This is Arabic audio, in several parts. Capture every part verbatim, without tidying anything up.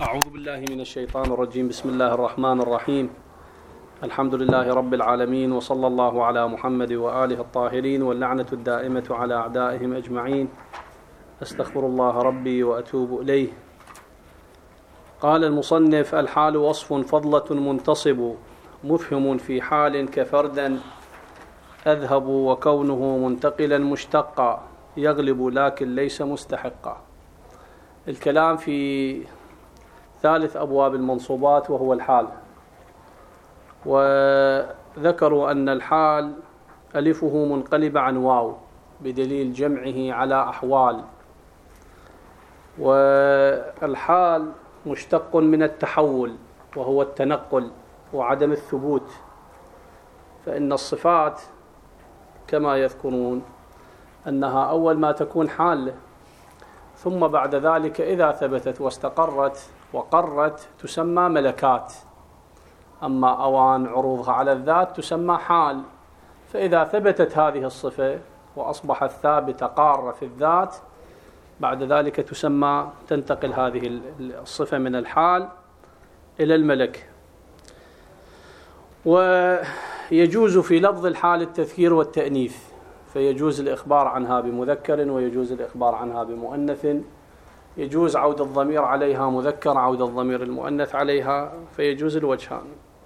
أعوذ بالله من الشيطان الرجيم. بسم الله الرحمن الرحيم. الحمد لله رب العالمين، وصلى الله على محمد وآله الطاهرين، واللعنة الدائمة على أعدائهم أجمعين. أستغفر الله ربي وأتوب إليه. قال المصنف: الحال وصف فضلة منتصب، مفهم في حال كفردا أذهب، وكونه منتقلا مشتقا يغلب لكن ليس مستحقا. الكلام في ثالث أبواب المنصوبات وهو الحال، وذكروا أن الحال ألفه منقلب عن واو بدليل جمعه على أحوال، والحال مشتق من التحول وهو التنقل وعدم الثبوت، فإن الصفات كما يذكرون أنها أول ما تكون حالة، ثم بعد ذلك إذا ثبتت واستقرت وقرت تسمى ملكات، أما أوان عروضها على الذات تسمى حال. فإذا ثبتت هذه الصفة وأصبحت ثابتة قارة في الذات، بعد ذلك تسمى تنتقل هذه الصفة من الحال إلى الملك. ويجوز في لفظ الحال التذكير والتأنيث، فيجوز الإخبار عنها بمذكر ويجوز الإخبار عنها بمؤنث، يجوز عود الضمير عليها مذكر، عود الضمير المؤنث عليها، فيجوز الوجهان.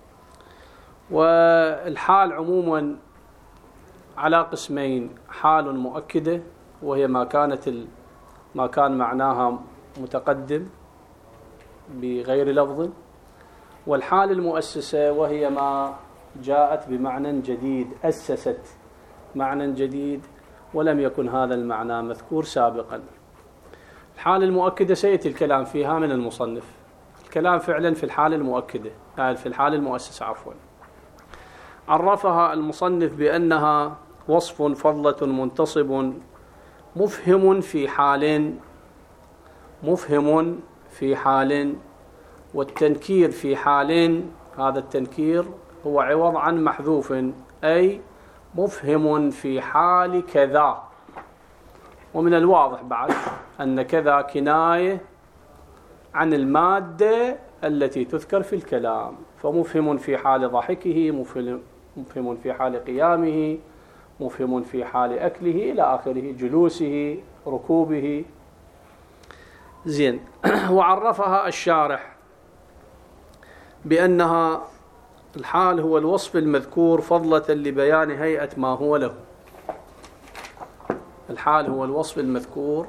والحال عموما على قسمين: حال مؤكدة وهي ما كانت ما كان معناها متقدم بغير لفظ، والحال المؤسسة وهي ما جاءت بمعنى جديد، أسست معنى جديد ولم يكن هذا المعنى مذكور سابقا. الحال المؤكدة سيأتي الكلام فيها من المصنف، الكلام فعلا في الحال المؤكدة في الحال المؤسسة عفوا. عرفها المصنف بأنها وصف فضلة منتصب مفهم في حال، مفهم في حال، والتنكير في حال، هذا التنكير هو عوض عن محذوف، أي مفهم في حال كذا. ومن الواضح بعد أن كذا كناية عن المادة التي تذكر في الكلام، فمفهم في حال ضحكه، مفهم في حال قيامه، مفهم في حال أكله إلى آخره، جلوسه، ركوبه. زين. وعرفها الشارح بأنها الحال هو الوصف المذكور فضلة لبيان هيئة ما هو له. الحال هو الوصف المذكور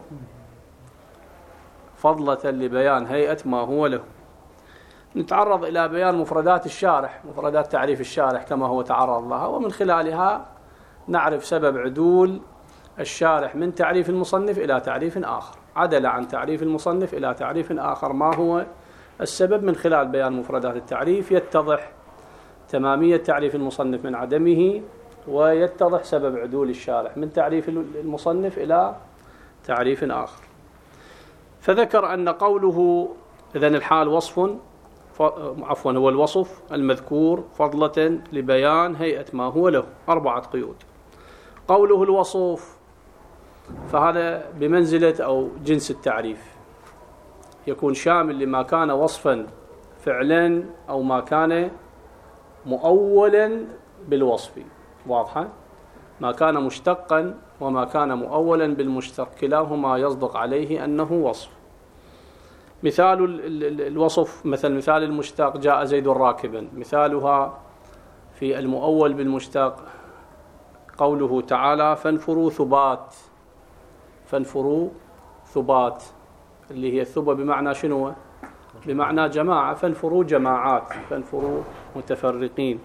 فضلة لبيان هيئة ما هو له. نتعرض إلى بيان مفردات الشارح، مفردات تعريف الشارح كما هو تعرض لها، ومن خلالها نعرف سبب عدول الشارح من تعريف المصنف إلى تعريف آخر، عدل عن تعريف المصنف إلى تعريف آخر. ما هو السبب؟ من خلال بيان مفردات التعريف يتضح تمامية تعريف المصنف من عدمه، ويتضح سبب عدول الشارح من تعريف المصنف إلى تعريف آخر. فذكر أن قوله إذن الحال وصف عفوا هو الوصف المذكور فضلة لبيان هيئة ما هو له، أربعة قيود. قوله الوصف فهذا بمنزلة أو جنس التعريف، يكون شامل لما كان وصفا فعلا أو ما كان مؤولا بالوصف. واضحة؟ ما كان مشتقا وما كان مؤولا بالمشتق كلاهما يصدق عليه أنه وصف. مثال الوصف مثل مثال المشتق: جاء زيد راكبا. مثالها في المؤول بالمشتق قوله تعالى: فانفروا ثبات. فانفروا ثبات اللي هي الثبة بمعنى شنو؟ بمعنى جماعة، فانفروا جماعات، فانفروا متفرقين.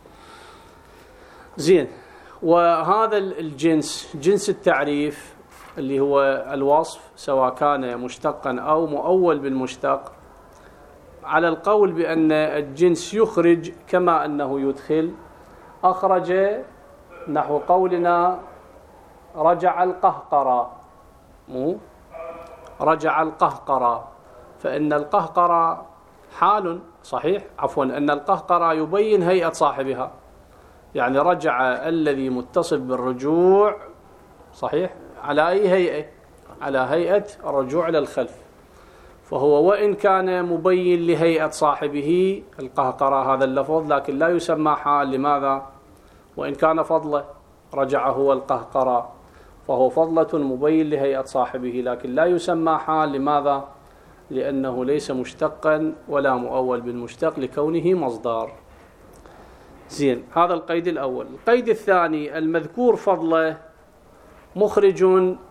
زين. وهذا الجنس جنس التعريف اللي هو الوصف سواء كان مشتقا أو مؤول بالمشتق، على القول بأن الجنس يخرج كما أنه يدخل. أخرج نحو قولنا رجع القهقرة، مو رجع القهقرة، فإن القهقرة حال صحيح عفوا أن القهقرة يبين هيئة صاحبها، يعني رجع الذي متصف بالرجوع صحيح على أي هيئة؟ على هيئة الرجوع إلى الخلف. فهو وإن كان مبين لهيئة صاحبه القهقرة هذا اللفظ، لكن لا يسمى حال. لماذا؟ وإن كان فضله رجع هو القهقرة، فهو فضلة مبين لهيئة صاحبه، لكن لا يسمى حال. لماذا؟ لأنه ليس مشتقا ولا مؤول بالمشتق لكونه مصدر. زين، هذا القيد الأول. القيد الثاني: المذكور فضله مخرج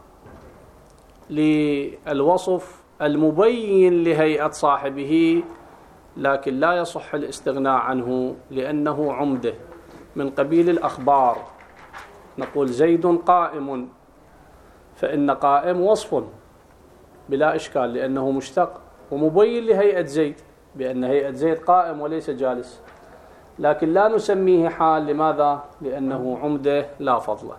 للوصف المبين لهيئة صاحبه، لكن لا يصح الاستغناء عنه لأنه عمده من قبيل الأخبار. نقول زيد قائم، فإن قائم وصف بلا إشكال لأنه مشتق ومبين لهيئة زيد، بأن هيئة زيد قائم وليس جالس، لكن لا نسميه حال. لماذا؟ لأنه عمده لا فضله.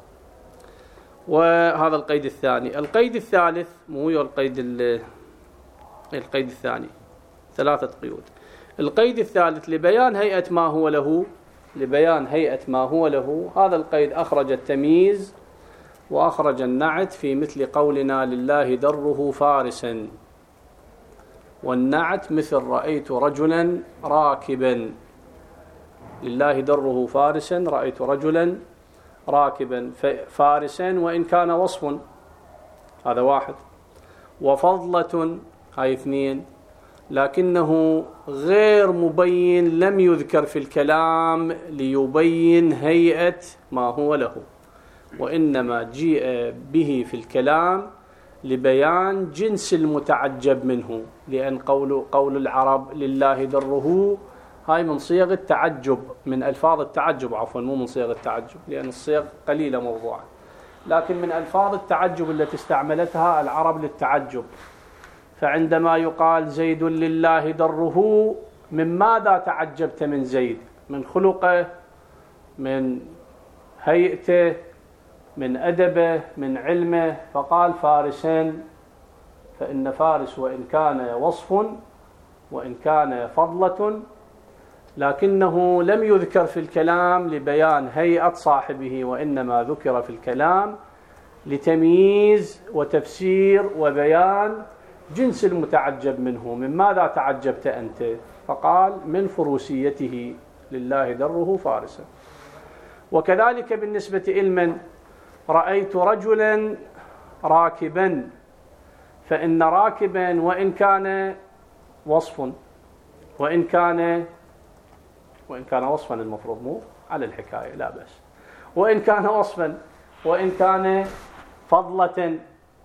وهذا القيد الثاني. القيد الثالث مو القيد القيد الثاني ثلاثة قيود. القيد الثالث لبيان هيئة ما هو له، لبيان هيئة ما هو له. هذا القيد أخرج التمييز وأخرج النعت في مثل قولنا لله دره فارسا، والنعت مثل رأيت رجلا راكبا. لله دره فارسا، رأيت رجلا راكبا. فارسا وإن كان وصف، هذا واحد. وفضلة، هاي اثنين، لكنه غير مبين، لم يذكر في الكلام ليبين هيئة ما هو له، وإنما جيء به في الكلام لبيان جنس المتعجب منه. لأن قول, قول العرب لله دره، هاي من صيغ التعجب، من ألفاظ التعجب عفوا، مو من صيغ التعجب لأن الصيغ قليلة موضوعة، لكن من ألفاظ التعجب التي استعملتها العرب للتعجب. فعندما يقال زيد لله دره، من ماذا تعجبت من زيد؟ من خلقه، من هيئته، من أدبه، من علمه. فقال فارسين، فإن فارس وإن كان وصف وإن كان فضلة، لكنه لم يذكر في الكلام لبيان هيئة صاحبه، وإنما ذكر في الكلام لتمييز وتفسير وبيان جنس المتعجب منه. من ماذا تعجبت أنت؟ فقال من فروسيته، لله دره فارسا. وكذلك بالنسبة إلمن رأيت رجلا راكبا، فإن راكبا وإن كان وصف وإن كان وإن كان وصفا، المفروض مو على الحكاية، لا بس، وإن كان وصفا وإن كان فضلة،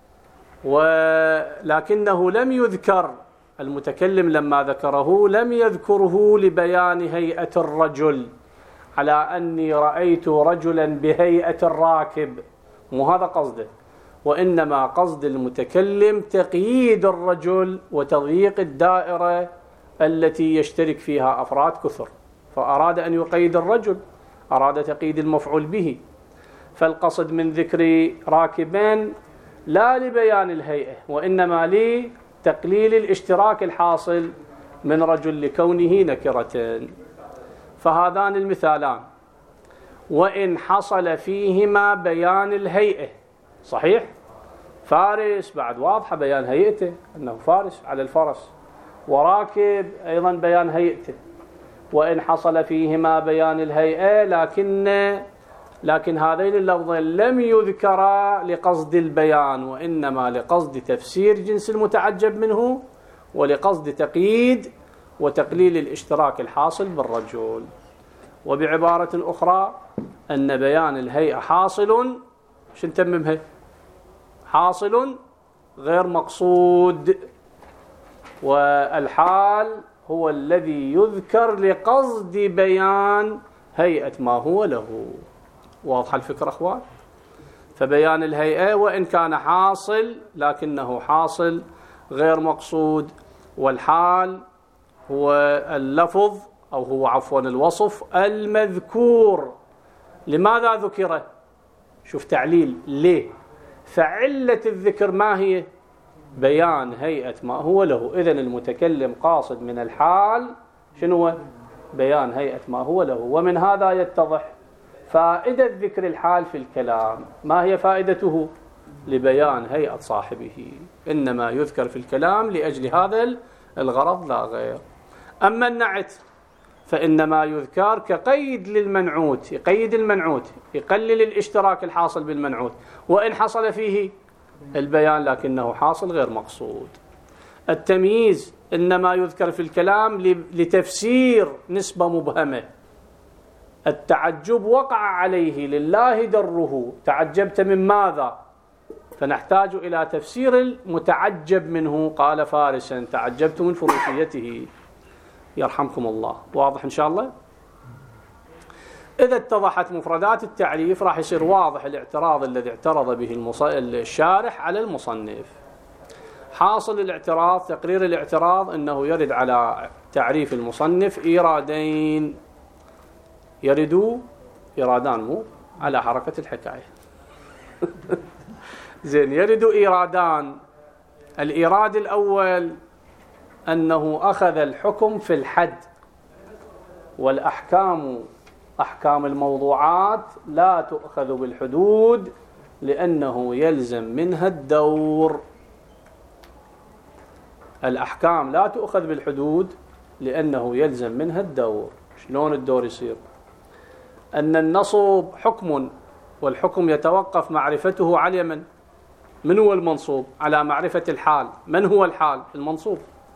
ولكنه لم يذكر، المتكلم لما ذكره لم يذكره لبيان هيئة الرجل، على أني رأيت رجلا بهيئة الراكب، مو هذا قصده، وإنما قصد المتكلم تقييد الرجل وتضييق الدائرة التي يشترك فيها أفراد كثر، فأراد أن يقيد الرجل، أراد تقييد المفعول به. فالقصد من ذكر راكبين لا لبيان الهيئة، وإنما لتقليل الاشتراك الحاصل من رجل لكونه نكرة. فهذان المثالان وإن حصل فيهما بيان الهيئة، صحيح، فارس بعد واضحة بيان هيئته أنه فارس على الفرس، وراكب أيضا بيان هيئته، وإن حصل فيهما بيان الهيئة، لكن لكن هذين اللفظين لم يذكرا لقصد البيان، وإنما لقصد تفسير جنس المتعجب منه، ولقصد تقييد وتقليل الاشتراك الحاصل بالرجل. وبعبارة أخرى أن بيان الهيئة حاصل، شو نتممها؟ حاصل غير مقصود، والحال هو الذي يذكر لقصد بيان هيئة ما هو له. واضح الفكرة أخوان؟ فبيان الهيئة وإن كان حاصل لكنه حاصل غير مقصود، والحال هو اللفظ أو هو عفوا الوصف المذكور. لماذا ذكره؟ شوف تعليل ليه، فعلة الذكر ما هي؟ بيان هيئة ما هو له. إذن المتكلم قاصد من الحال شنو؟ بيان هيئة ما هو له. ومن هذا يتضح فائدة ذكر الحال في الكلام. ما هي فائدته؟ لبيان هيئة صاحبه، إنما يذكر في الكلام لأجل هذا الغرض لا غير. أما النعت فإنما يذكر كقيد للمنعوت، يقيد المنعوت، يقلل الاشتراك الحاصل بالمنعوت، وإن حصل فيه البيان لكنه حاصل غير مقصود. التمييز إنما يذكر في الكلام لتفسير نسبة مبهمة. التعجب وقع عليه لله دره، تعجبت من ماذا؟ فنحتاج إلى تفسير المتعجب منه. قال فارسا تعجبت من فروسيته، يرحمكم الله. واضح إن شاء الله؟ إذا اتضحت مفردات التعريف راح يصير واضح الاعتراض الذي اعترض به الشارح على المصنف. حاصل الاعتراض، تقرير الاعتراض، أنه يرد على تعريف المصنف إيرادين، يردوا إيرادان مو على حركة الحكاية زين، يردوا إيرادان. الإيراد الأول أنه أخذ الحكم في الحد، والأحكام أحكام الموضوعات لا تؤخذ بالحدود لأنه يلزم منها الدور. الأحكام لا تؤخذ بالحدود لأنه يلزم منها الدور. شلون الدور يصير؟ أن النصب حكم، والحكم يتوقف معرفته على من؟ من هو المنصوب؟ على معرفة الحال. من هو الحال؟ المنصوب.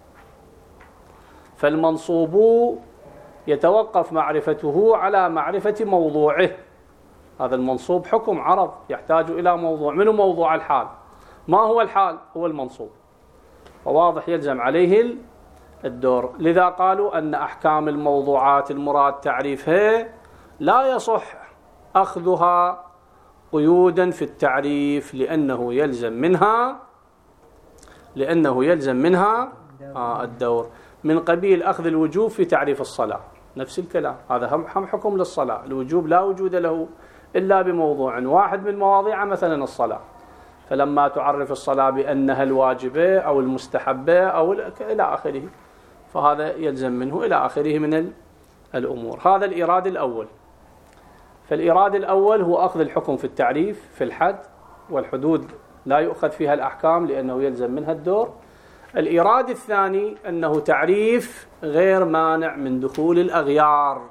فالمنصوب يتوقف معرفته على معرفة موضوعه. هذا المنصوب حكم عرض يحتاج إلى موضوع. من هو موضوع الحال؟ ما هو الحال؟ هو المنصوب. وواضح يلزم عليه الدور. لذا قالوا أن أحكام الموضوعات المراد تعريفها لا يصح أخذها قيودا في التعريف لأنه يلزم منها لأنه يلزم منها آه الدور. من قبيل أخذ الوجوب في تعريف الصلاة، نفس الكلام، هذا هم حكم للصلاة. الوجوب لا وجود له إلا بموضوع واحد من مواضيع، مثلا الصلاة، فلما تعرف الصلاة بأنها الواجبة أو المستحبة أو إلى آخره، فهذا يلزم منه إلى آخره من الأمور. هذا الإيراد الأول. فالإيراد الأول هو أخذ الحكم في التعريف في الحد، والحدود لا يؤخذ فيها الأحكام لأنه يلزم منها الدور. الإيراد الثاني أنه تعريف غير مانع من دخول الأغيار،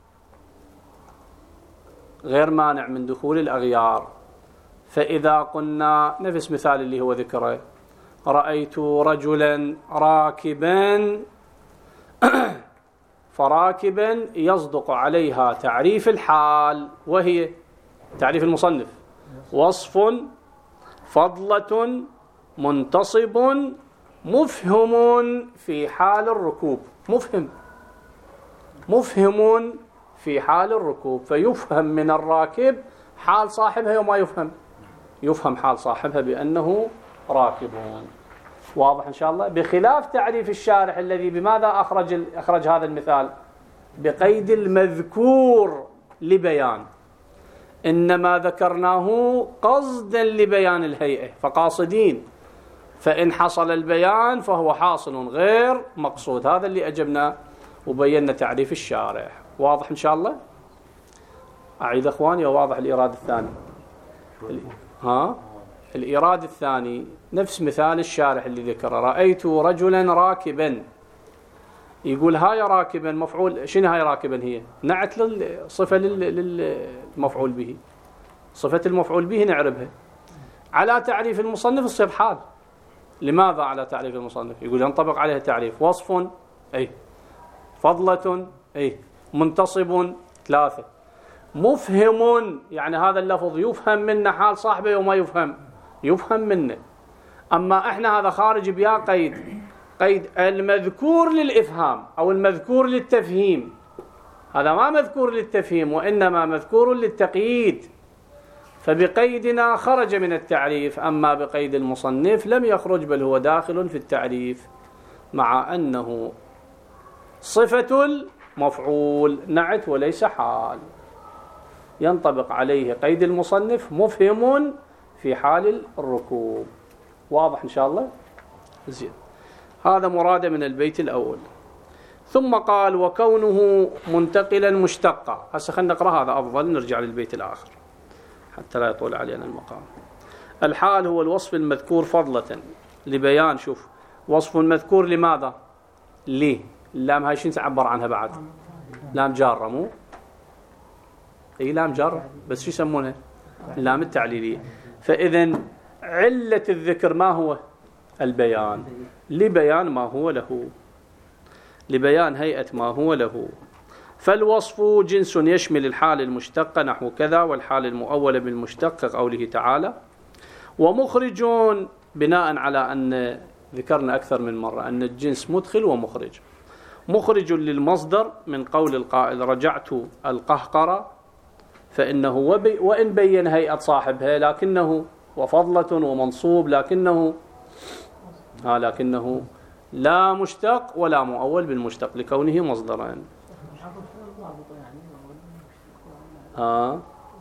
غير مانع من دخول الأغيار. فإذا قلنا نفس مثال اللي هو ذكره، رأيت رجلا راكبا فراكبا يصدق عليها تعريف الحال، وهي تعريف المصنف: وصف، فضلة، منتصب، مفهم في حال الركوب. مفهم مفهم في حال الركوب، فيفهم من الراكب حال صاحبها وما يفهم يفهم حال صاحبها بأنه راكبون. واضح إن شاء الله؟ بخلاف تعريف الشارح الذي بماذا أخرج أخرج هذا المثال؟ بقيد المذكور لبيان، إنما ذكرناه قصدا لبيان الهيئة، فقاصدين، فإن حصل البيان فهو حاصل غير مقصود. هذا اللي أجبنا وبينا تعريف الشارح. واضح إن شاء الله؟ أعيد أخواني، واضح الإيراد الثاني؟ ها؟ الإيراد الثاني نفس مثال الشارح اللي ذكره: رأيت رجلا راكبا. يقول هاي راكبا مفعول، شنو هاي راكبا؟ هي نعت صفة للمفعول به، صفة المفعول به نعربها. على تعريف المصنف تصير حال. لماذا على تعريف المصنف؟ يقول ينطبق عليها تعريف: وصف، أي، فضلة، أي، منتصب، ثلاثة، مفهم، يعني هذا اللفظ يفهم منه حال صاحبه وما يفهم يفهم منه. أما إحنا هذا خارج بيا قيد قيد المذكور للإفهام أو المذكور للتفهيم. هذا ما مذكور للتفهيم وإنما مذكور للتقييد، فبقيدنا خرج من التعريف. أما بقيد المصنف لم يخرج، بل هو داخل في التعريف، مع أنه صفة المفعول نعت وليس حال. ينطبق عليه قيد المصنف: مفهم في حال الركوب. واضح إن شاء الله؟ زين. هذا مراد من البيت الأول. ثم قال: وكونه منتقلا مشتقا. هسه خلينا نقرأ هذا أفضل، نرجع للبيت الآخر حتى لا يطول علينا المقام. الحال هو الوصف المذكور فضلة لبيان. شوف، وصف مذكور لماذا؟ ليه؟ اللام هاي شنو تعبر عنها بعد؟ لام جارة، مو؟ اي لام جارة، بس شو يسمونها؟ اللام التعليلية. فإذا علة الذكر ما هو؟ البيان، لبيان ما هو له، لبيان هيئة ما هو له. فالوصف جنس يشمل الحال المشتقة نحو كذا، والحال المؤولة بالمشتق كقوله تعالى. ومخرج بناء على أن ذكرنا أكثر من مرة أن الجنس مدخل ومخرج. مخرج للمصدر من قول القائل رجعت القهقرة، فإنه وإن بين هيئة صاحبها لكنه وفضلة ومنصوب، لكنه آه لكنه لا مشتق ولا مؤول بالمشتق لكونه مصدرا. آه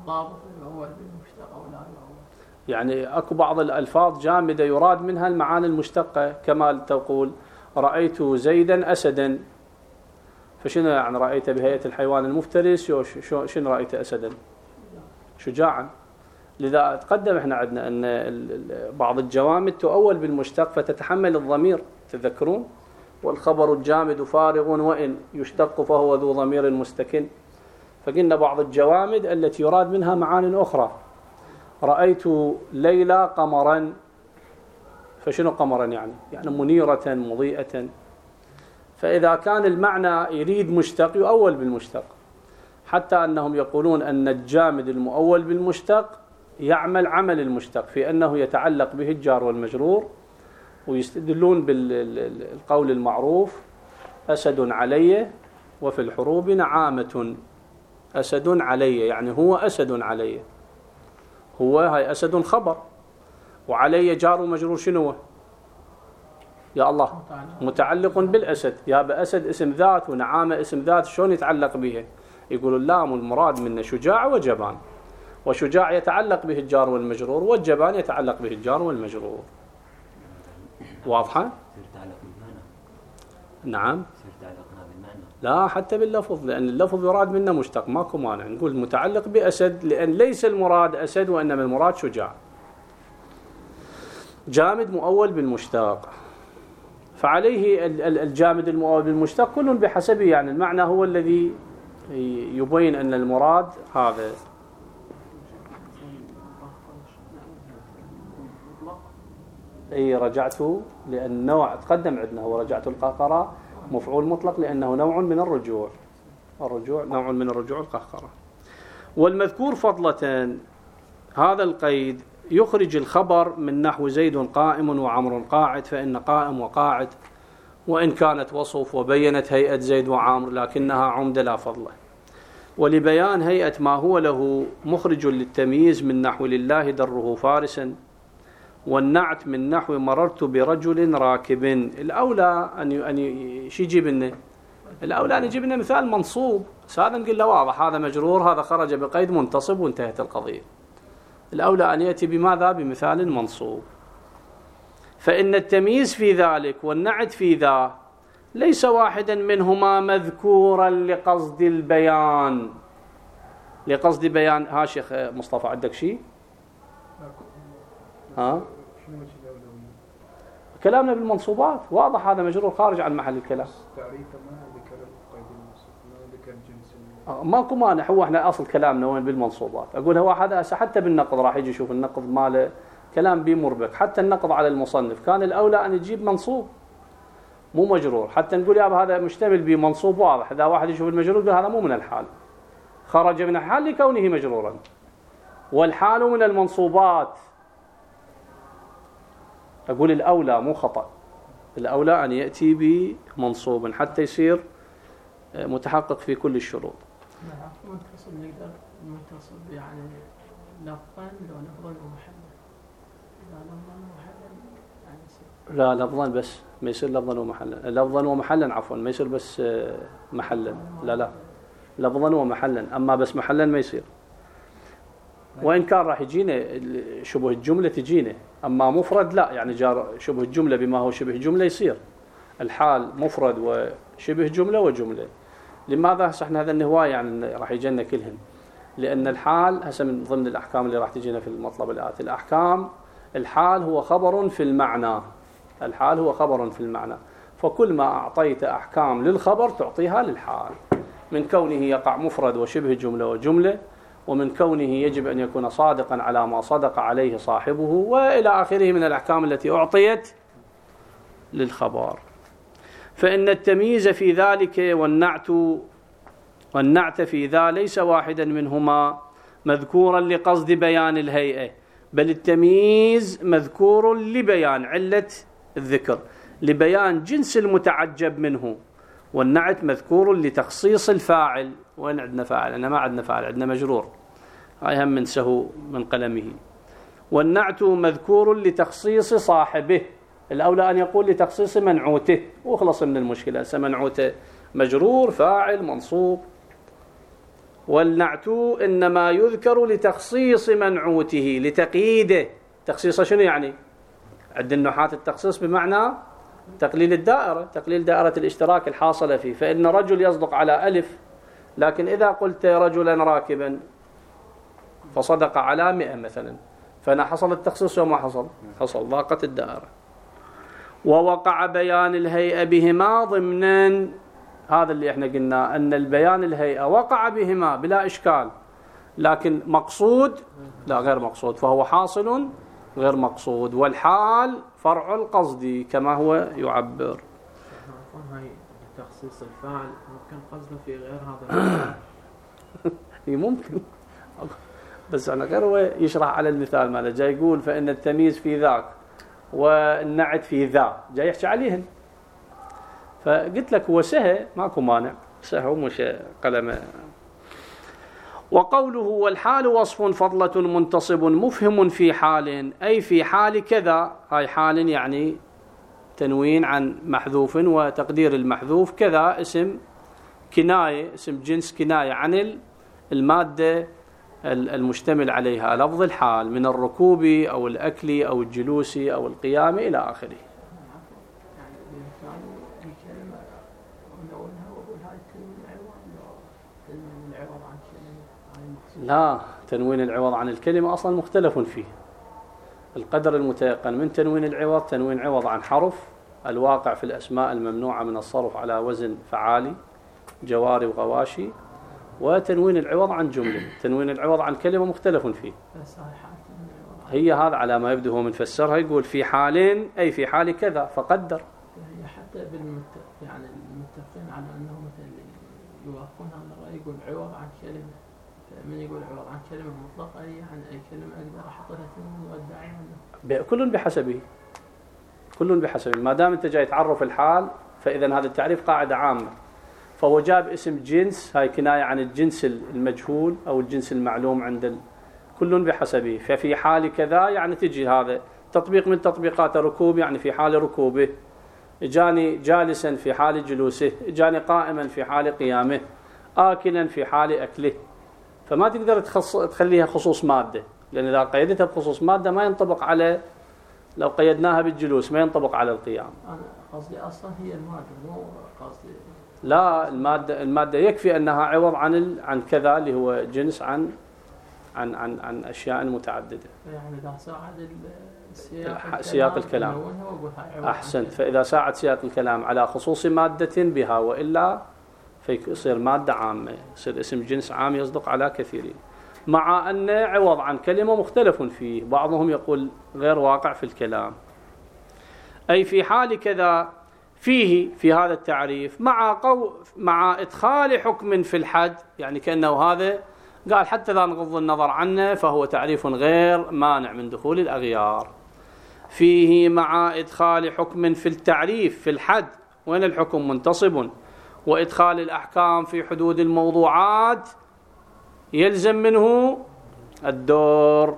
يعني أكو بعض الألفاظ جامدة يراد منها المعاني المشتقة، كما تقول رأيت زيدا أسدا، فشنو يعني رأيت بهيئة الحيوان المفترس؟ شنو رأيت أسدا؟ شجاعا. لذا تقدم احنا عندنا أن بعض الجوامد تؤول بالمشتق فتتحمل الضمير، تذكرون؟ والخبر الجامد فارغ وإن يشتق فهو ذو ضمير مستكن. فقلنا بعض الجوامد التي يراد منها معان أخرى. رأيت ليلى قمرا، فشنو قمرا يعني؟ يعني منيرة مضيئة. فإذا كان المعنى يريد مشتق يؤول بالمشتق، حتى أنهم يقولون أن الجامد المؤول بالمشتق يعمل عمل المشتق في أنه يتعلق به الجار والمجرور، ويستدلون بالقول المعروف أسد علي وفي الحروب نعامة. أسد علي يعني هو أسد علي، هو هاي أسد خبر، وعلي جار ومجرور شنو يا الله؟ متعلق بالأسد. يا بأسد اسم ذات ونعامة اسم ذات، شلون يتعلق بها؟ يقولوا اللام المراد منه شجاع وجبان، وشجاع يتعلق به الجار والمجرور، والجبان يتعلق به الجار والمجرور. واضحة؟ نعم. لا حتى باللفظ، لأن اللفظ يراد منه مشتق، ماكو مانع نقول متعلق بأسد، لأن ليس المراد أسد وإنما المراد شجاع. جامد مؤول بالمشتق، فعليه الجامد المؤول بالمشتق كل بحسبه، يعني المعنى هو الذي يبين أن المراد هذا. أي رجعت، لأن نوع تقدم عندنا هو رجعت القهقرة مفعول مطلق، لأنه نوع من الرجوع، الرجوع نوع من الرجوع القهقرة. والمذكور فضلة هذا القيد يخرج الخبر من نحو زيد قائم وعمر قاعد، فإن قائم وقاعد وإن كانت وصف وبينت هيئة زيد وعامر لكنها عمدة لا فضلة. ولبيان هيئة ما هو له مخرج للتمييز من نحو لله دره فارسا، والنعت من نحو مررت برجل راكب. الأولى أن أن يجيب لنا الأولى أن يجيب لنا مثال منصوب، هذا نقول له واضح هذا مجرور، هذا خرج بقيد منتصب وانتهت القضية. الأولى أن يأتي بماذا؟ بمثال منصوب. فإن التمييز في ذلك والنعت في ذا ليس واحدا منهما مذكورا لقصد البيان، لقصد بيان. ها شيخ مصطفى عندك شيء؟ ها؟ كلامنا بالمنصوبات واضح، هذا مجرور خارج عن محل الكلام. ماكو مانع، هو احنا اصل كلامنا وين؟ بالمنصوبات. اقول هو هذا حتى بالنقض راح يجي يشوف النقض ماله كلام بيه مربك، حتى النقض على المصنف كان الاولى ان يجيب منصوب مو مجرور، حتى نقول يا هذا مشتمل بمنصوب واضح. اذا واحد يشوف المجرور يقول هذا مو من الحال، خرج من الحال لكونه مجرورا، والحال من المنصوبات. اقول الاولى مو خطأ، الاولى ان ياتي بمنصوب حتى يصير متحقق في كل الشروط. نعم. منتصب نقدر منتصب يعني لفظا ولفظا ومحلا. إذا لفظا ومحلا يعني يصير. لا لفظا بس ما يصير لفظا ومحلا، لفظا ومحلا عفوا ما يصير بس محلا، لا لا لفظا ومحلا، أما بس محلا ما يصير. وإن كان راح يجينا شبه الجملة تجينا، أما مفرد لا، يعني جار شبه الجملة بما هو شبه جملة يصير. الحال مفرد وشبه جملة وجملة. لماذا هسه احنا هذا النهواية يعني راح يجينا كلهن؟ لأن الحال هسه من ضمن الأحكام اللي راح تجينا في المطلب الآتي. الأحكام الحال هو خبر في المعنى، الحال هو خبر في المعنى، فكل ما أعطيت أحكام للخبر تعطيها للحال، من كونه يقع مفرد وشبه جملة وجملة، ومن كونه يجب أن يكون صادقا على ما صدق عليه صاحبه، وإلى آخره من الأحكام التي أعطيت للخبر. فإن التمييز في ذلك والنعت والنعت في ذا ليس واحدا منهما مذكورا لقصد بيان الهيئة، بل التمييز مذكور لبيان علة الذكر، لبيان جنس المتعجب منه، والنعت مذكور لتخصيص الفاعل. وين عندنا فاعل؟ أنا ما عندنا فاعل، عندنا مجرور، هاي هم من سهو من قلمه. والنعت مذكور لتخصيص صاحبه، الأولى أن يقول لتخصيص منعوته وخلص من المشكلة، منعوته مجرور فاعل منصوب. والنعت إنما يذكر لتخصيص منعوته، لتقييده. تخصيص شنو يعني؟ عند النحاة التخصيص بمعنى تقليل الدائرة، تقليل دائرة الاشتراك الحاصلة فيه. فإن رجل يصدق على ألف، لكن إذا قلت رجلا راكبا فصدق على مئة مثلا، فأنا حصل التخصيص وما حصل؟ حصل، ضاقت الدائرة. ووقع بيان الهيئة بهما ضمنا، هذا اللي احنا قلنا أن البيان الهيئة وقع بهما بلا إشكال، لكن مقصود لا غير مقصود، فهو حاصل غير مقصود. والحال فرع القصد كما هو يعبر. هاي تخصيص الفاعل ممكن قصده في غير هذا هي ممكن، بس أنا غير هو يشرح على المثال ماله، جاي يقول فإن التمييز في ذاك والنعت في ذا، جاي يحكي عليهن. فقلت لك هو سهى ماكو مانع، سهى مش قلم. وقوله والحال وصف فضلة منتصب مفهم في حال، أي في حال كذا، هاي حال يعني تنوين عن محذوف وتقدير المحذوف، كذا اسم كناية، اسم جنس كناية عن المادة المشتمل عليها لفظ الحال من الركوب أو الأكل أو الجلوس أو القيام إلى آخره. لا، تنوين العوض عن الكلمة أصلا مختلف فيه. القدر المتيقن من تنوين العوض تنوين عوض عن حرف الواقع في الأسماء الممنوعة من الصرف على وزن فعالي، جواري وغواشي، وتنوين العوض عن جملة. تنوين العوض عن كلمة مختلف فيه. هي هذا على ما يبدو هو من فسرها، يقول في حالين أي في حال كذا فقدر. هي حتى بالمتفق يعني المتفقين على أنه مثلا يوافقون على الرأي يقول عوض عن كلمة، من يقول عوض عن كلمة مطلقة أي عن أي كلمة أقدر أحط لها تنوين وأدعي. كل بحسبه، كل بحسبه. ما دام أنت جاي تعرف الحال فإذا هذا التعريف قاعدة عامة، فهو جاب اسم جنس، هاي كناية عن الجنس المجهول أو الجنس المعلوم عند ال... كل بحسبه. ففي حال كذا يعني تجي هذا تطبيق من تطبيقات الركوب، يعني في حال ركوبه، جاني جالسا في حال جلوسه، جاني قائما في حال قيامه، آكلا في حال أكله. فما تقدر تخص... تخليها خصوص مادة، لأن إذا قيدتها بخصوص مادة ما ينطبق على، لو قيدناها بالجلوس ما ينطبق على القيام. أنا قصدي أصلا هي المادة، مو قصدي لا، المادة المادة يكفي أنها عوض عن ال... عن كذا اللي هو جنس عن عن عن عن أشياء متعددة. يعني إذا ساعد السياق سياق الكلام أحسنت. فإذا ساعد سياق الكلام على خصوص مادة بها، وإلا فيصير مادة عامة، يصير اسم جنس عام يصدق على كثيرين. مع أن عوض عن كلمة مختلف فيه، بعضهم يقول غير واقع في الكلام. أي في حال كذا فيه في هذا التعريف مع قو مع إدخال حكم في الحد، يعني كأنه هذا قال حتى إذا نغض النظر عنه فهو تعريف غير مانع من دخول الأغيار. فيه مع إدخال حكم في التعريف في الحد، وين الحكم منتصب، وإدخال الأحكام في حدود الموضوعات يلزم منه الدور.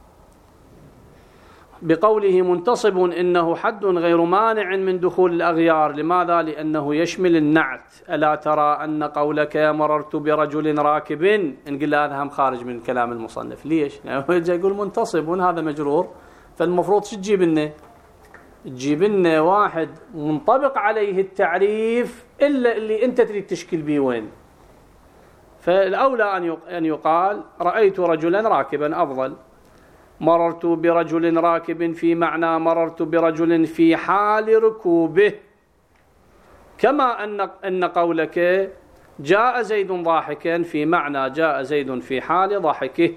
بقوله منتصب إنه حد غير مانع من دخول الأغيار. لماذا؟ لأنه يشمل النعت. ألا ترى أن قولك مررت برجل راكب، نقول هذا هم خارج من كلام المصنف. ليش؟ يعني يقول منتصب هذا مجرور، فالمفروض شو تجيب لنا؟ تجيب لنا واحد منطبق عليه التعريف إلا اللي أنت تريد تشكل بيه وين. فالأولى أن يقال رأيت رجلا راكبا أفضل، مررت برجل راكب في معنى مررت برجل في حال ركوبه، كما أن أن قولك جاء زيد ضاحكا في معنى جاء زيد في حال ضحكه.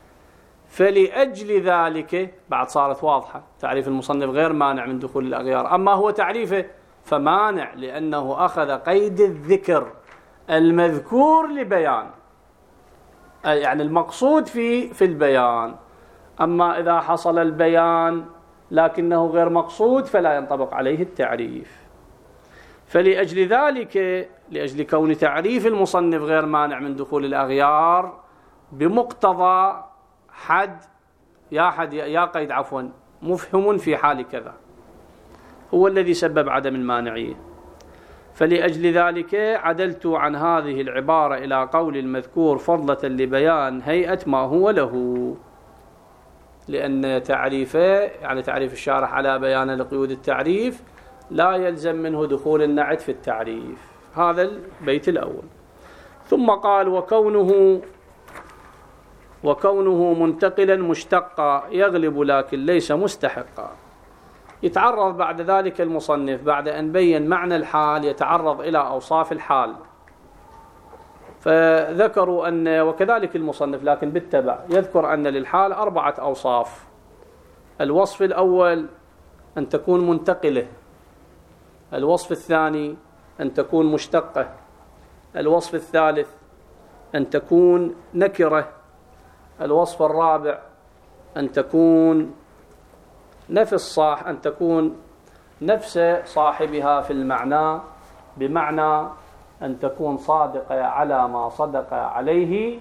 فلأجل ذلك بعد صارت واضحة، تعريف المصنف غير مانع من دخول الأغيار. أما هو تعريفه فمانع لأنه أخذ قيد الذكر المذكور لبيان، يعني المقصود في في البيان. أما إذا حصل البيان لكنه غير مقصود فلا ينطبق عليه التعريف. فلأجل ذلك، لأجل كون تعريف المصنف غير مانع من دخول الأغيار بمقتضى حد يا حد يا قيد عفوا مفهم في حال كذا، هو الذي سبب عدم المانعية. فلأجل ذلك عدلت عن هذه العبارة إلى قول المذكور فضلة لبيان هيئة ما هو له، لأن تعريفه يعني تعريف الشارح على بيان لقيود التعريف لا يلزم منه دخول النعت في التعريف. هذا البيت الأول. ثم قال وكونه وكونه منتقلا مشتقا يغلب لكن ليس مستحقا. يتعرض بعد ذلك المصنف بعد أن بين معنى الحال يتعرض إلى أوصاف الحال، فذكروا أن وكذلك المصنف لكن بالتبع يذكر أن للحال أربعة أوصاف. الوصف الأول أن تكون منتقلة، الوصف الثاني أن تكون مشتقة، الوصف الثالث أن تكون نكرة، الوصف الرابع أن تكون نفس صاح أن تكون نفس صاحبها في المعنى، بمعنى أن تكون صادقة على ما صدق عليه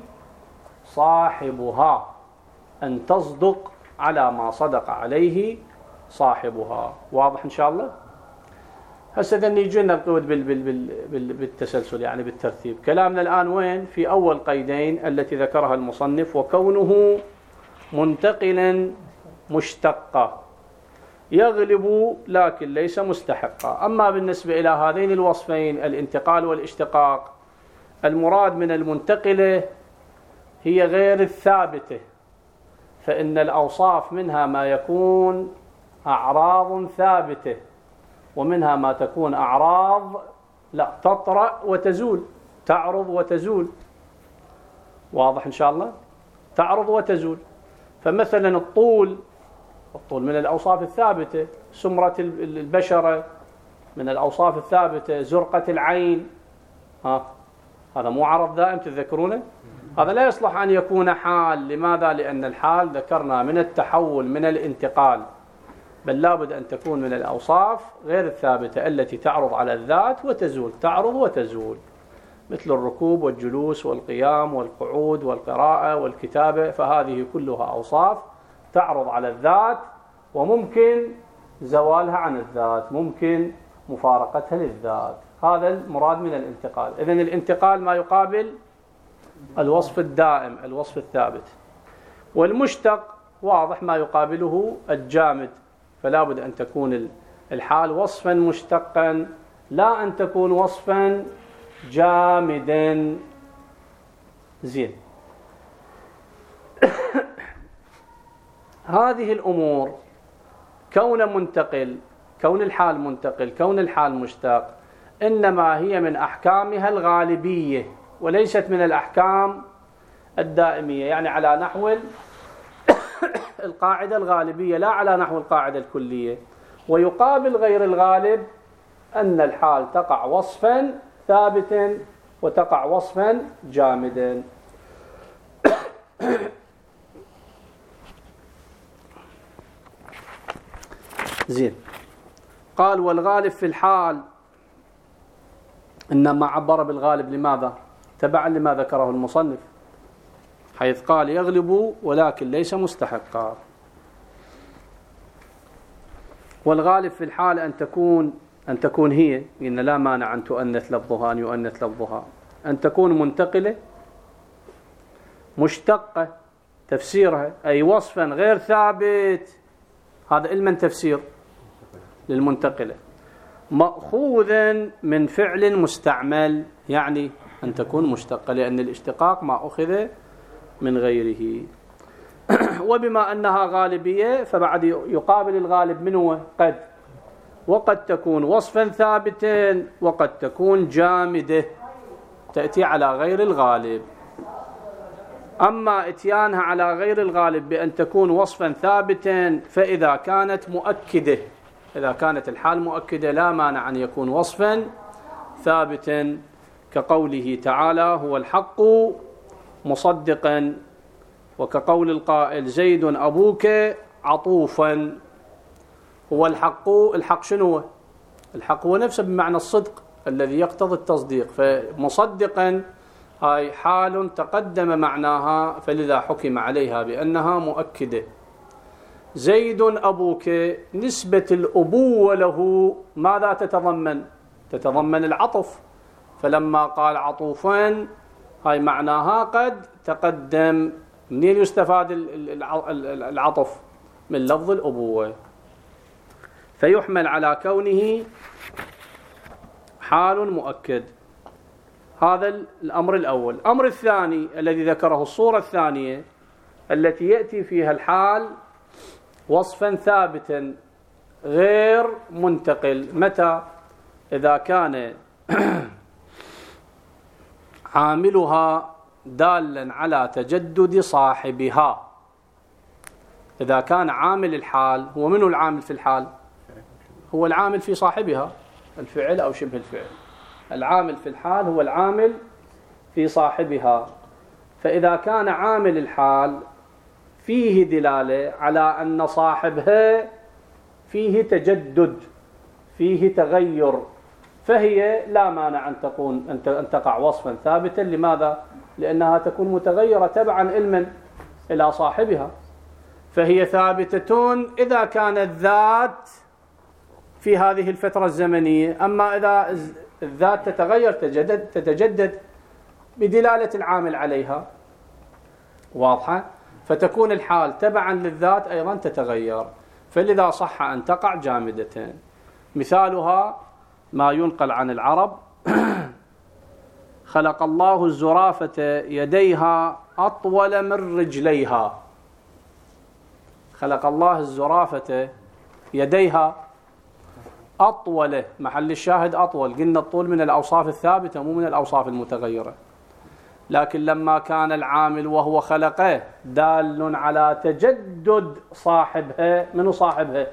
صاحبها، أن تصدق على ما صدق عليه صاحبها. واضح إن شاء الله؟ هسه ذني يجينا القيود بال بال بال بالتسلسل يعني بالترتيب. كلامنا الآن وين؟ في أول قيدين التي ذكرها المصنف، وكونه منتقلا مشتقا يغلب لكن ليس مستحقا. أما بالنسبة إلى هذين الوصفين الانتقال والاشتقاق، المراد من المنتقلة هي غير الثابتة، فإن الأوصاف منها ما يكون أعراض ثابتة ومنها ما تكون أعراض لا تطرأ وتزول، تعرض وتزول. واضح إن شاء الله؟ تعرض وتزول. فمثلا الطول الطول من الأوصاف الثابتة، سمرة البشرة من الأوصاف الثابتة، زرقة العين، ها هذا مو عرض دائم تذكرونه؟ هذا لا يصلح أن يكون حال. لماذا؟ لأن الحال ذكرنا من التحول من الانتقال، بل لابد أن تكون من الأوصاف غير الثابتة التي تعرض على الذات وتزول، تعرض وتزول، مثل الركوب والجلوس والقيام والقعود والقراءة والكتابة، فهذه كلها أوصاف تعرض على الذات وممكن زوالها عن الذات، ممكن مفارقتها للذات. هذا المراد من الانتقال. إذن الانتقال ما يقابل الوصف الدائم، الوصف الثابت. والمشتق واضح ما يقابله الجامد، فلا بد أن تكون الحال وصفا مشتقا، لا أن تكون وصفا جامدا. زين. هذه الأمور كون منتقل، كون الحال منتقل، كون الحال مشتق، إنما هي من أحكامها الغالبية وليست من الأحكام الدائمية، يعني على نحو القاعدة الغالبية لا على نحو القاعدة الكلية. ويقابل غير الغالب أن الحال تقع وصفا ثابتا وتقع وصفا جامدا. زين. قال والغالب في الحال، إنما عبر بالغالب لماذا؟ تبعا لما ذكره المصنف، حيث قال يغلب ولكن ليس مستحقا. والغالب في الحال أن تكون أن تكون هي، إن لا مانع أن تؤنث لفظها، أن يؤنث لفظها، أن تكون منتقلة مشتقة، تفسيرها أي وصفا غير ثابت، هذا علما تفسير للمنتقلة، مأخوذا من فعل مستعمل، يعني أن تكون مشتقة، لأن الاشتقاق ما أخذ من غيره. وبما أنها غالبية فبعد يقابل الغالب من هو قد، وقد تكون وصفا ثابتا وقد تكون جامدة تأتي على غير الغالب. أما إتيانها على غير الغالب بأن تكون وصفا ثابتا فإذا كانت مؤكدة، إذا كانت الحال مؤكدة لا مانع أن يكون وصفا ثابتا، كقوله تعالى هو الحق مصدقا، وكقول القائل زيد أبوك عطوفا. هو الحق، الحق شنو؟ الحق هو نفسه بمعنى الصدق الذي يقتضي التصديق، فمصدقا هاي حال تقدم معناها فلذا حكم عليها بأنها مؤكدة. زيد أبوك نسبة الأبوة له ماذا تتضمن؟ تتضمن العطف، فلما قال عطوفا هاي معناها قد تقدم. منين يستفاد العطف؟ من لفظ الأبوة، فيحمل على كونه حال مؤكد. هذا الأمر الأول. الأمر الثاني الذي ذكره الصورة الثانية التي يأتي فيها الحال وصفا ثابتا غير منتقل. متى؟ إذا كان عاملها دالا على تجدد صاحبها. إذا كان عامل الحال هو منه العامل في الحال؟ هو العامل في صاحبها، الفعل أو شبه الفعل. العامل في الحال هو العامل في صاحبها. فإذا كان عامل الحال فيه دلالة على أن صاحبها فيه تجدد، فيه تغير، فهي لا مانع أن تكون أن تقع وصفا ثابتا. لماذا؟ لأنها تكون متغيرة تبعا علما إلى صاحبها، فهي ثابتة إذا كانت ذات في هذه الفترة الزمنية. أما إذا الذات تتغير تتجدد, تتجدد بدلالة العامل عليها، واضحة؟ فتكون الحال تبعا للذات أيضا تتغير، فلذا صح أن تقع جامدة. مثالها ما ينقل عن العرب خلق الله الزرافة يديها أطول من رجليها. خلق الله الزرافة يديها أطول، محل الشاهد أطول. قلنا الطول من الأوصاف الثابتة مو من الأوصاف المتغيرة، لكن لما كان العامل وهو خلقه دال على تجدد صاحبها. منو صاحبها؟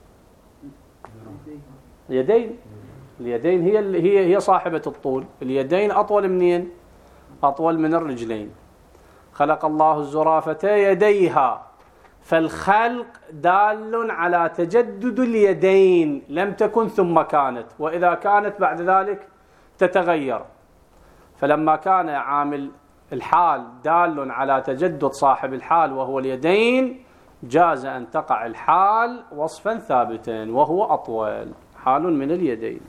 اليدين. اليدين هي هي هي صاحبة الطول. اليدين أطول منين؟ أطول من الرجلين. خلق الله الزرافة يديها، فالخلق دال على تجدد اليدين، لم تكن ثم كانت، وإذا كانت بعد ذلك تتغير. فلما كان عامل الحال دال على تجدد صاحب الحال وهو اليدين جاز أن تقع الحال وصفا ثابتا وهو أطول، حال من اليدين.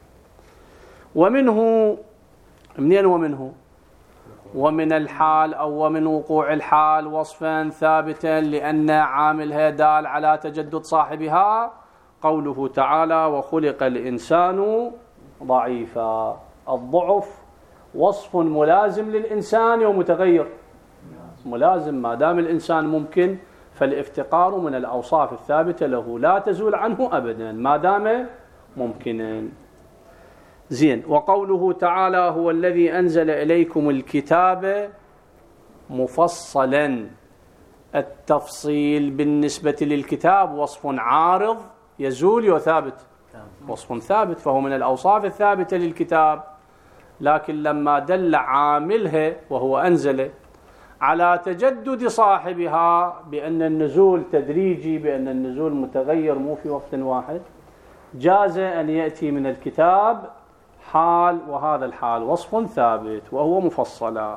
ومنه منين ومنه ومن الحال أو ومن وقوع الحال وصفا ثابتا لأن عاملها دال على تجدد صاحبها قوله تعالى وخلق الإنسان ضعيفا. الضعف وصف ملازم للإنسان ومتغير. ملازم ما دام الإنسان ممكن، فالافتقار من الأوصاف الثابتة له لا تزول عنه أبدا ما دام ممكنا. زين. وقوله تعالى هو الذي أنزل إليكم الكتاب مفصلا. التفصيل بالنسبة للكتاب وصف عارض يزول وثابت، وصف ثابت فهو من الأوصاف الثابتة للكتاب، لكن لما دل عاملها وهو أنزل على تجدد صاحبها بأن النزول تدريجي، بأن النزول متغير مو في وقت واحد، جاز أن يأتي من الكتاب حال، وهذا الحال وصف ثابت وهو مفصلا.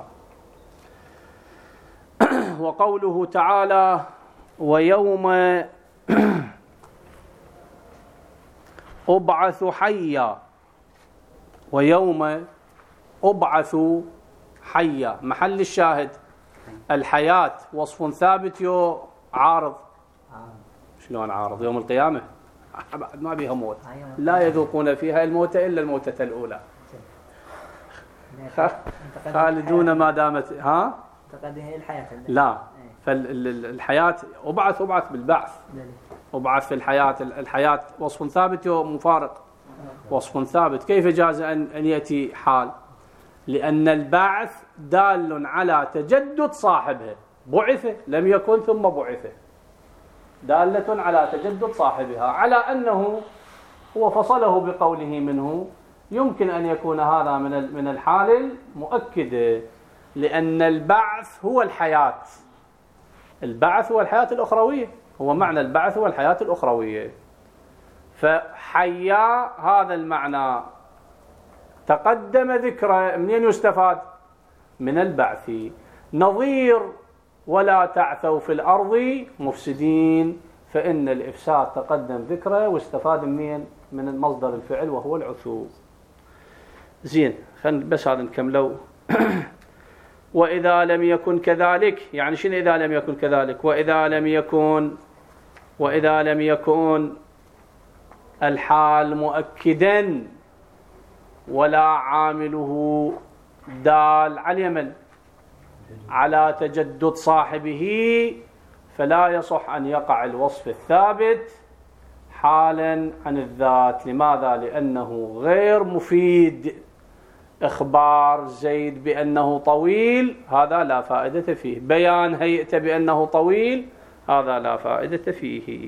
وقوله تعالى ويوم أبعث حيا، ويوم أبعث حيا محل الشاهد الحياة وصف ثابت يو عارض. شلون عارض؟ يوم القيامة بعد ما بيها موت، لا يذوقون فيها الموت إلا الموتة الأولى، خالدون ما دامت. ها؟ هي الحياة. لا، فالحياة أبعث أبعث بالبعث، أبعث في الحياة. الحياة وصف ثابت ومفارق، وصف ثابت. كيف جاز أن يأتي حال؟ لأن البعث دال على تجدد صاحبه، بعث لم يكن ثم بعث، دالة على تجدد صاحبها، على أنه هو فصله بقوله منه. يمكن أن يكون هذا من من الحال المؤكدة، لأن البعث هو الحياة، البعث هو الحياة الأخروية، هو معنى البعث هو الحياة الأخروية. فحيا هذا المعنى تقدم ذكره، منين يستفاد؟ من البعث. نظير ولا تعثوا في الأرض مفسدين، فإن الإفساد تقدم ذكره واستفاد منين؟ من المصدر الفعل وهو العثو. زين، خلينا بس هذا نكمله. وإذا لم يكن كذلك، يعني شنو إذا لم يكن كذلك؟ وإذا لم يكن وإذا لم يكن الحال مؤكدا ولا عامله دال على اليمن على تجدد صاحبه، فلا يصح أن يقع الوصف الثابت حالا عن الذات. لماذا؟ لأنه غير مفيد. إخبار زيد بأنه طويل هذا لا فائدة فيه، بيان هيئته بأنه طويل هذا لا فائدة فيه.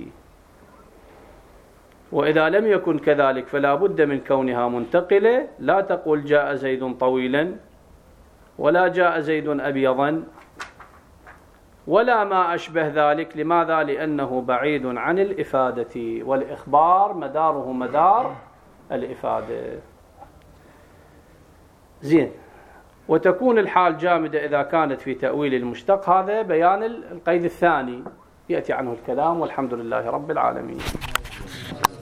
وإذا لم يكن كذلك فلا بد من كونها منتقلة. لا تقول جاء زيد طويلا، ولا جاء زيد أبيضا، ولا ما أشبه ذلك. لماذا؟ لأنه بعيد عن الإفادة، والإخبار مداره مدار الإفادة. زين. وتكون الحال جامدة إذا كانت في تأويل المشتق. هذا بيان القيد الثاني يأتي عنه الكلام، والحمد لله رب العالمين.